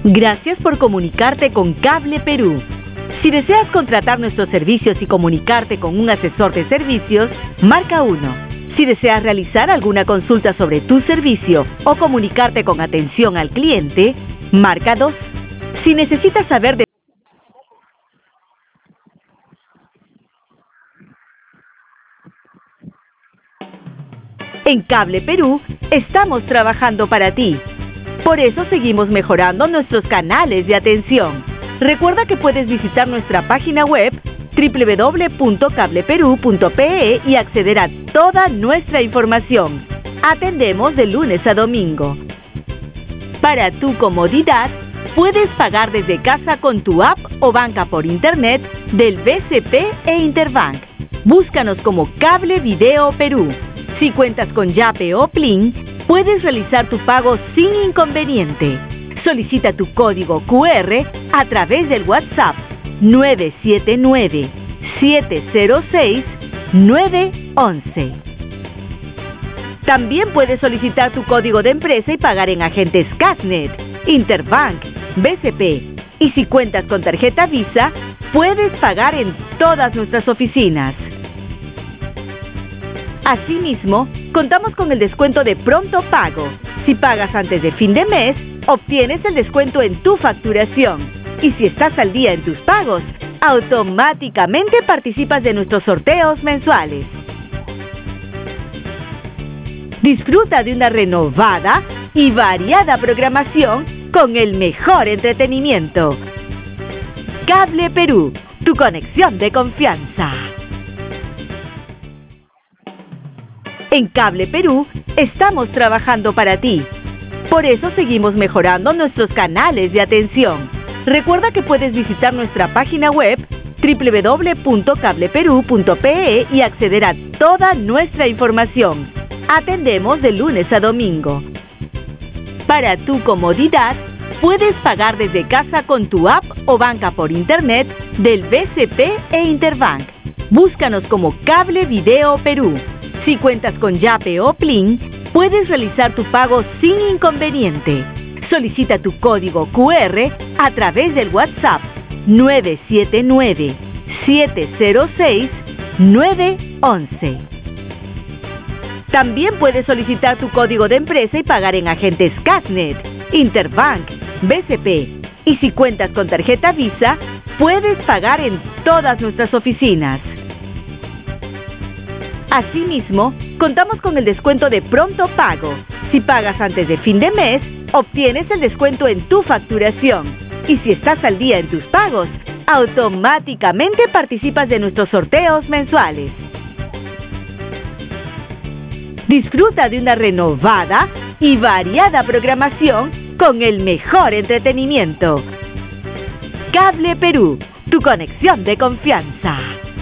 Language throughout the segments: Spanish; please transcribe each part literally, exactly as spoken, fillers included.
Gracias por comunicarte con Cable Perú. Si deseas contratar nuestros servicios y comunicarte con un asesor de servicios, marca uno. Si deseas realizar alguna consulta sobre tu servicio o comunicarte con atención al cliente, marca dos. Si necesitas saber de En Cable Perú, estamos trabajando para ti. Por eso seguimos mejorando nuestros canales de atención. Recuerda que puedes visitar nuestra página web doble u doble u doble u punto cable perú punto pe e y acceder a toda nuestra información. Atendemos de lunes a domingo. Para tu comodidad, puedes pagar desde casa con tu app o banca por internet del B C P e Interbank. Búscanos como Cable Video Perú. Si cuentas con Yape o Plin, puedes realizar tu pago sin inconveniente. Solicita tu código cu erre a través del WhatsApp nueve siete nueve, siete cero seis, nueve once. También puedes solicitar tu código de empresa y pagar en agentes Casnet, Interbank, B C P. Y si cuentas con tarjeta Visa, puedes pagar en todas nuestras oficinas. Asimismo, contamos con el descuento de pronto pago. Si pagas antes de fin de mes, obtienes el descuento en tu facturación. Y si estás al día en tus pagos, automáticamente participas de nuestros sorteos mensuales. Disfruta de una renovada y variada programación con el mejor entretenimiento. Cable Perú, tu conexión de confianza. En Cable Perú, estamos trabajando para ti. Por eso seguimos mejorando nuestros canales de atención. Recuerda que puedes visitar nuestra página web doble u doble u doble u punto cable perú punto pe e y acceder a toda nuestra información. Atendemos de lunes a domingo. Para tu comodidad, puedes pagar desde casa con tu app o banca por internet del B C P e Interbank. Búscanos como Cable Video Perú. Si cuentas con Yape o Plin, puedes realizar tu pago sin inconveniente. Solicita tu código cu erre a través del WhatsApp nueve siete nueve, siete cero seis, nueve once. También puedes solicitar tu código de empresa y pagar en agentes Casnet, Interbank, B C P. Y si cuentas con tarjeta Visa, puedes pagar en todas nuestras oficinas. Asimismo, contamos con el descuento de pronto pago. Si pagas antes de fin de mes, obtienes el descuento en tu facturación. Y si estás al día en tus pagos, automáticamente participas de nuestros sorteos mensuales. Disfruta de una renovada y variada programación con el mejor entretenimiento. Cable Perú, tu conexión de confianza.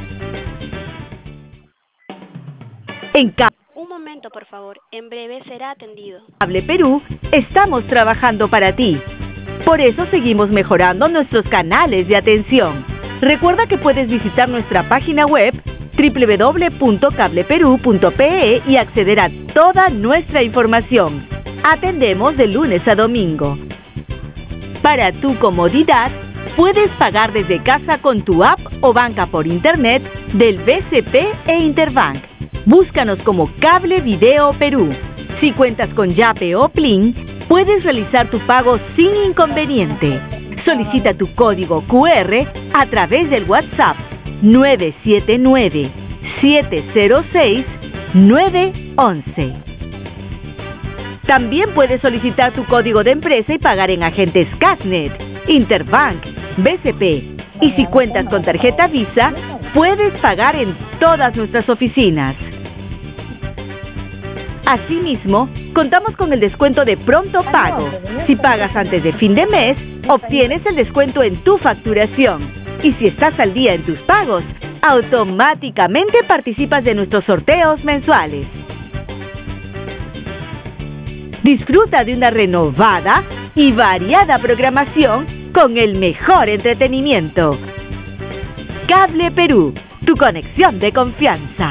En Cable Un momento, por favor. En breve será atendido. Cable Perú, estamos trabajando para ti. Por eso seguimos mejorando nuestros canales de atención. Recuerda que puedes visitar nuestra página web doble u doble u doble u punto cable perú punto pe e y acceder a toda nuestra información. Atendemos de lunes a domingo. Para tu comodidad, puedes pagar desde casa con tu app o banca por internet del B C P e Interbank. Búscanos como Cable Video Perú. Si cuentas con Yape o Plin, puedes realizar tu pago sin inconveniente. Solicita tu código cu erre a través del WhatsApp nueve siete nueve, siete cero seis, nueve once. También puedes solicitar tu código de empresa y pagar en agentes Casnet, Interbank, B C P. Y si cuentas con tarjeta Visa, puedes pagar en todas nuestras oficinas. Asimismo, contamos con el descuento de pronto pago. Si pagas antes de fin de mes, obtienes el descuento en tu facturación. Y si estás al día en tus pagos, automáticamente participas de nuestros sorteos mensuales. Disfruta de una renovada y variada programación con el mejor entretenimiento. Cable Perú, tu conexión de confianza.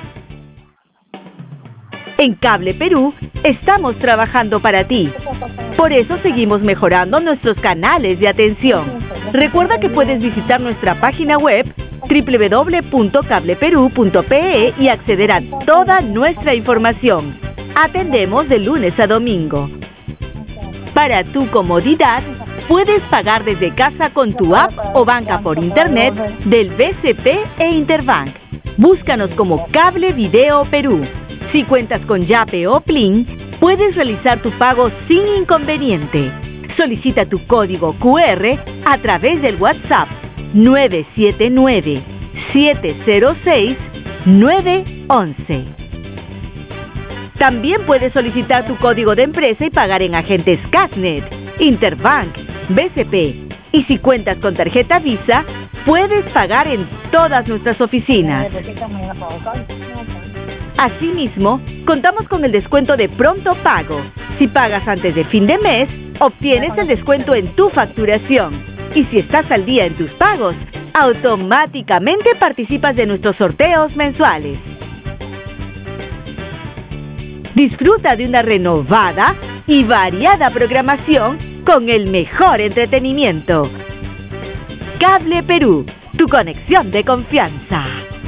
En Cable Perú, estamos trabajando para ti. Por eso seguimos mejorando nuestros canales de atención. Recuerda que puedes visitar nuestra página web doble u doble u doble u punto cable perú punto pe e y acceder a toda nuestra información. Atendemos de lunes a domingo. Para tu comodidad, puedes pagar desde casa con tu app o banca por internet del B C P e Interbank. Búscanos como Cable Video Perú. Si cuentas con Yape o Plin, puedes realizar tu pago sin inconveniente. Solicita tu código cu erre a través del WhatsApp nueve siete nueve, siete cero seis, nueve once. También puedes solicitar tu código de empresa y pagar en agentes Casnet, Interbank, B C P. Y si cuentas con tarjeta Visa, puedes pagar en todas nuestras oficinas. Asimismo, contamos con el descuento de pronto pago. Si pagas antes de fin de mes, obtienes el descuento en tu facturación. Y si estás al día en tus pagos, automáticamente participas de nuestros sorteos mensuales. Disfruta de una renovada y variada programación con el mejor entretenimiento. Cable Perú, tu conexión de confianza.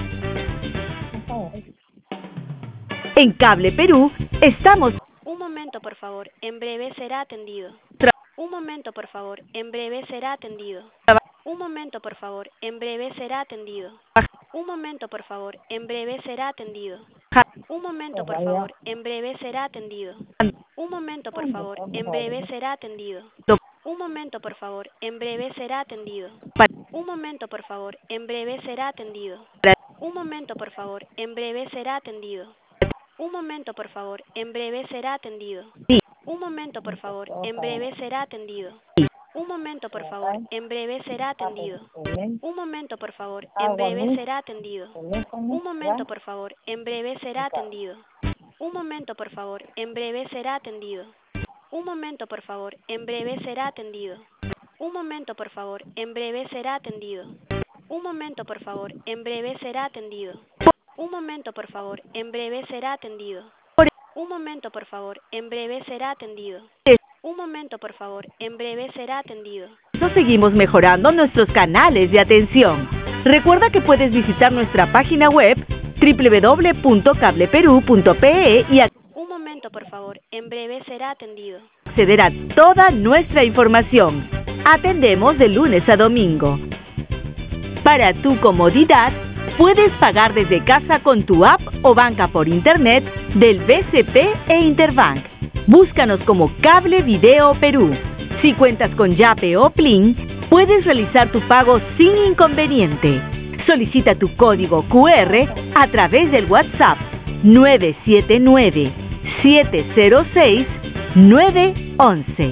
En Cable Perú estamos... Un momento, por favor. En breve será atendido. Un momento, por favor. En breve será atendido. Un momento, por favor. En breve será atendido. Un momento, por favor. En breve será atendido. Un momento, por favor. En breve será atendido. Un momento, por favor. En breve será atendido. Un momento, por favor. En breve será atendido. Un momento, por favor. En breve será atendido. Un momento, por favor. En breve será atendido. Un momento, por favor. En breve será atendido. Un momento, por favor. En breve será atendido. Un momento, por favor. En breve será atendido. Un momento, por favor. En breve será atendido. Un momento, por favor. En breve será atendido. Un momento, por favor. En breve será atendido. Un momento, por favor. En breve será atendido. Un momento, por favor. En breve será atendido. Un momento, por favor. En breve será atendido. Un momento, por favor. En breve será atendido. Un momento, por favor. En breve será atendido. Un momento, por favor. En breve será atendido. Seguimos mejorando nuestros canales de atención. Recuerda que puedes visitar nuestra página web doble u doble u doble u punto cable perú punto pe e y Un momento, por favor. En breve será atendido. acceder a toda nuestra información. Atendemos de lunes a domingo. Para tu comodidad, puedes pagar desde casa con tu app o banca por internet del B C P e Interbank. Búscanos como Cable Video Perú. Si cuentas con Yape o Plin, puedes realizar tu pago sin inconveniente. Solicita tu código cu erre a través del WhatsApp nueve siete nueve, siete cero seis, nueve once.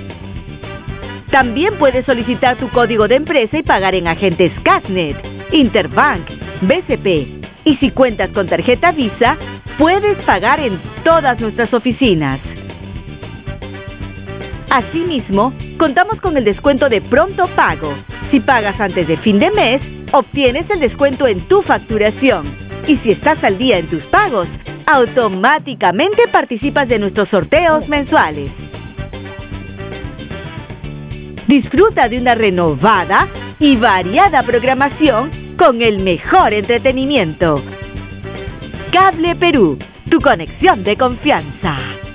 También puedes solicitar tu código de empresa y pagar en agentes Casnet, Interbank, B C P. Y si cuentas con tarjeta Visa, puedes pagar en todas nuestras oficinas. Asimismo, contamos con el descuento de pronto pago. Si pagas antes de fin de mes, obtienes el descuento en tu facturación. Y si estás al día en tus pagos, automáticamente participas de nuestros sorteos mensuales. Disfruta de una renovada y variada programación con el mejor entretenimiento. Cable Perú, tu conexión de confianza.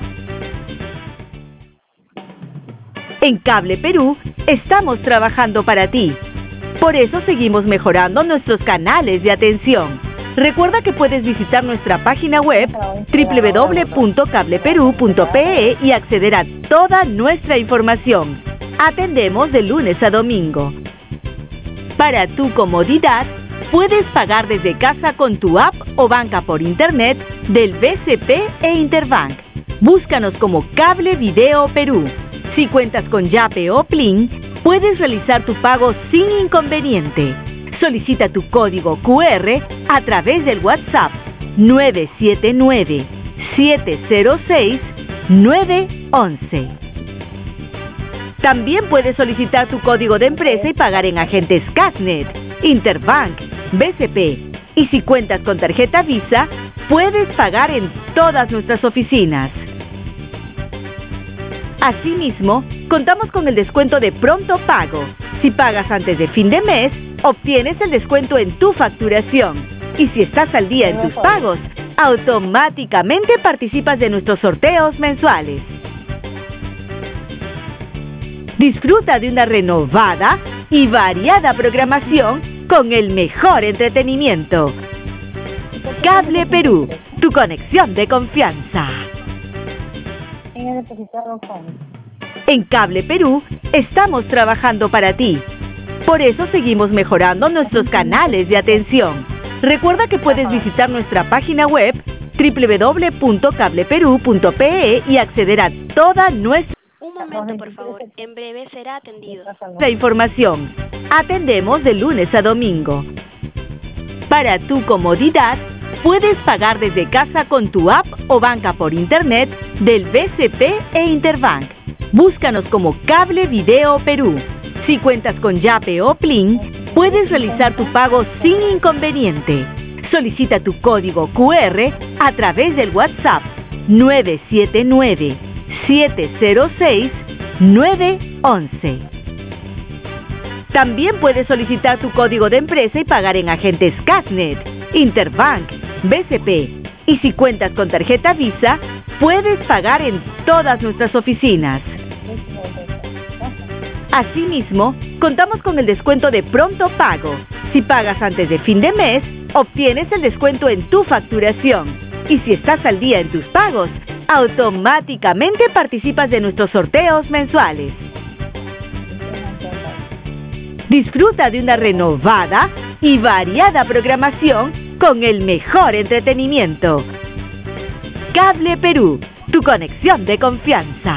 En Cable Perú estamos trabajando para ti. Por eso seguimos mejorando nuestros canales de atención. Recuerda que puedes visitar nuestra página web doble u doble u doble u punto cable perú punto pe e y acceder a toda nuestra información. Atendemos de lunes a domingo. Para tu comodidad, puedes pagar desde casa con tu app o banca por internet del B C P e Interbank. Búscanos como Cable Video Perú. Si cuentas con Yape o Plin, puedes realizar tu pago sin inconveniente. Solicita tu código cu erre a través del WhatsApp nueve siete nueve, siete cero seis, nueve once. También puedes solicitar tu código de empresa y pagar en agentes Casnet, Interbank, B C P. Y si cuentas con tarjeta Visa, puedes pagar en todas nuestras oficinas. Asimismo, contamos con el descuento de pronto pago. Si pagas antes de fin de mes, obtienes el descuento en tu facturación. Y si estás al día en tus pagos, automáticamente participas de nuestros sorteos mensuales. Disfruta de una renovada y variada programación con el mejor entretenimiento. Cable Perú, tu conexión de confianza. En Cable Perú estamos trabajando para ti. Por eso seguimos mejorando nuestros canales de atención. Recuerda que puedes visitar nuestra página web doble u doble u doble u punto cable perú punto pe e y acceder a toda nuestra Un momento, por favor. En breve será atendido. información. Atendemos de lunes a domingo. Para tu comodidad, puedes pagar desde casa con tu app o banca por internet del B C P e Interbank. Búscanos como Cable Video Perú. Si cuentas con Yape o Plin, puedes realizar tu pago sin inconveniente. Solicita tu código cu erre a través del WhatsApp nueve siete nueve, siete cero seis, nueve once. También puedes solicitar tu código de empresa y pagar en agentes Casnet, Interbank, B C P. Y si cuentas con tarjeta Visa, puedes pagar en todas nuestras oficinas. Asimismo, contamos con el descuento de pronto pago. Si pagas antes de fin de mes, obtienes el descuento en tu facturación. Y si estás al día en tus pagos, automáticamente participas de nuestros sorteos mensuales. Disfruta de una renovada y variada programación con el mejor entretenimiento. Cable Perú, tu conexión de confianza.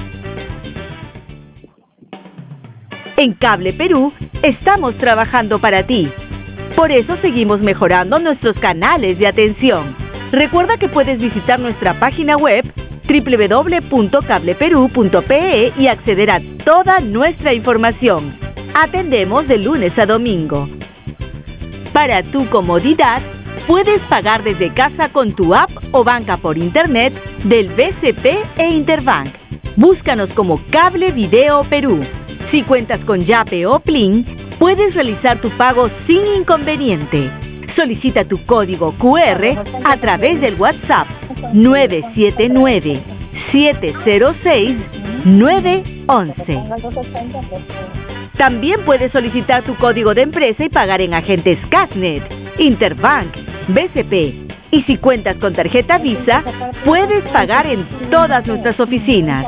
En Cable Perú estamos trabajando para ti. Por eso seguimos mejorando nuestros canales de atención. Recuerda que puedes visitar nuestra página web doble u doble u doble u punto cable perú punto pe e y acceder a toda nuestra información. Atendemos de lunes a domingo. Para tu comodidad, puedes pagar desde casa con tu app o banca por internet del B C P e Interbank. Búscanos como Cable Video Perú. Si cuentas con Yape o Plin, puedes realizar tu pago sin inconveniente. Solicita tu código cu erre a través del WhatsApp nueve siete nueve, siete cero seis, nueve once. También puedes solicitar tu código de empresa y pagar en agentes Casnet, Interbank, B C P. Y si cuentas con tarjeta Visa, puedes pagar en todas nuestras oficinas.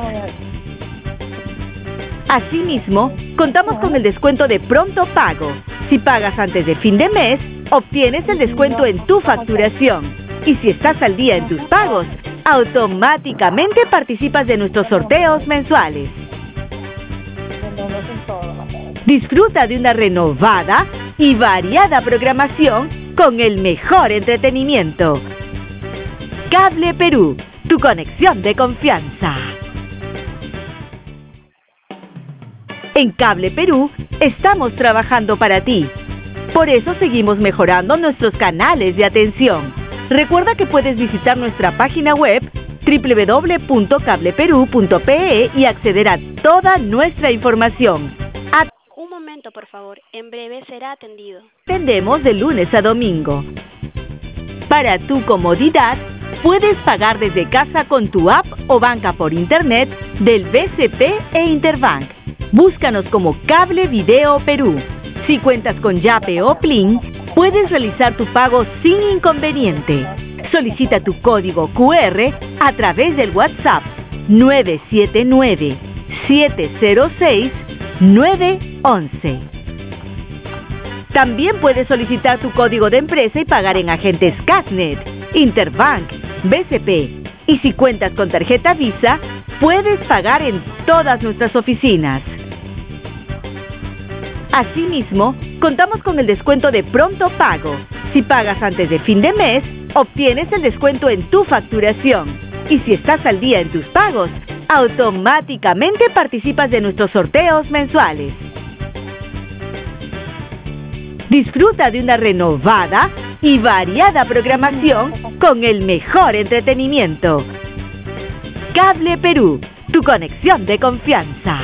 Asimismo, contamos con el descuento de pronto pago. Si pagas antes de fin de mes, obtienes el descuento en tu facturación. Y si estás al día en tus pagos, automáticamente participas de nuestros sorteos mensuales. Disfruta de una renovada y variada programación con el mejor entretenimiento. Cable Perú, tu conexión de confianza. En Cable Perú estamos trabajando para ti. Por eso seguimos mejorando nuestros canales de atención. Recuerda que puedes visitar nuestra página web doble u doble u doble u punto cable perú punto pe e y acceder a toda nuestra información. Un momento, por favor. En breve será atendido. Atendemos de lunes a domingo. Para tu comodidad, puedes pagar desde casa con tu app o banca por internet del B C P e Interbank. Búscanos como Cable Video Perú. Si cuentas con Yape o Plin, puedes realizar tu pago sin inconveniente. Solicita tu código cu erre a través del WhatsApp nueve siete nueve, siete cero seis, nueve once. También puedes solicitar tu código de empresa y pagar en agentes Casnet, Interbank, B C P. Y si cuentas con tarjeta Visa, puedes pagar en todas nuestras oficinas. Asimismo, contamos con el descuento de pronto pago. Si pagas antes de fin de mes, obtienes el descuento en tu facturación. Y si estás al día en tus pagos, automáticamente participas de nuestros sorteos mensuales. Disfruta de una renovada y variada programación con el mejor entretenimiento. Cable Perú, tu conexión de confianza.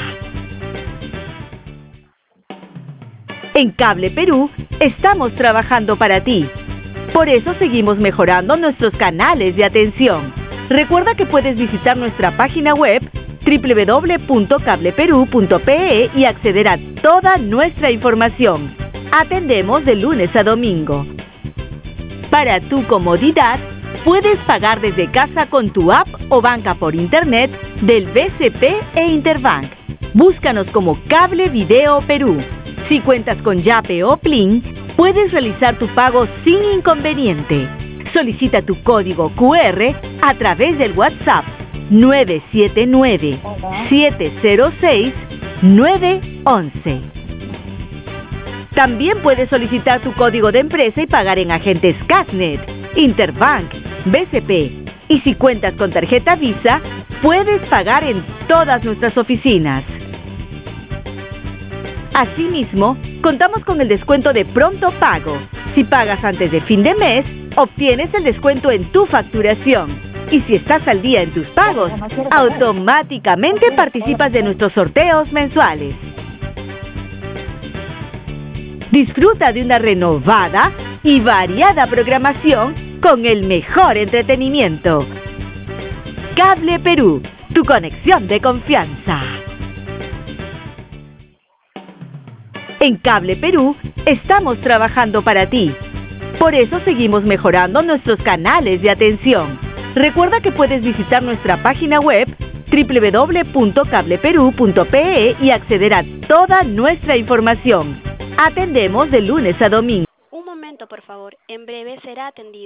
En Cable Perú estamos trabajando para ti. Por eso seguimos mejorando nuestros canales de atención. Recuerda que puedes visitar nuestra página web doble u doble u doble u punto cable perú punto pe e y acceder a toda nuestra información. Atendemos de lunes a domingo. Para tu comodidad, puedes pagar desde casa con tu app o banca por internet del B C P e Interbank. Búscanos como Cable Video Perú. Si cuentas con Yape o Plin, puedes realizar tu pago sin inconveniente. Solicita tu código cu erre a través del WhatsApp nueve siete nueve, siete cero seis, nueve once. También puedes solicitar tu código de empresa y pagar en agentes Casnet, Interbank, B C P. Y si cuentas con tarjeta Visa, puedes pagar en todas nuestras oficinas. Asimismo, contamos con el descuento de pronto pago. Si pagas antes de fin de mes, obtienes el descuento en tu facturación. Y si estás al día en tus pagos, automáticamente participas de nuestros sorteos mensuales. Disfruta de una renovada y variada programación con el mejor entretenimiento. Cable Perú, tu conexión de confianza. En Cable Perú estamos trabajando para ti. Por eso seguimos mejorando nuestros canales de atención. Recuerda que puedes visitar nuestra página web doble u doble u doble u punto cable perú punto pe e y acceder a toda nuestra información. Atendemos de lunes a domingo. Un momento, por favor. En breve será atendido.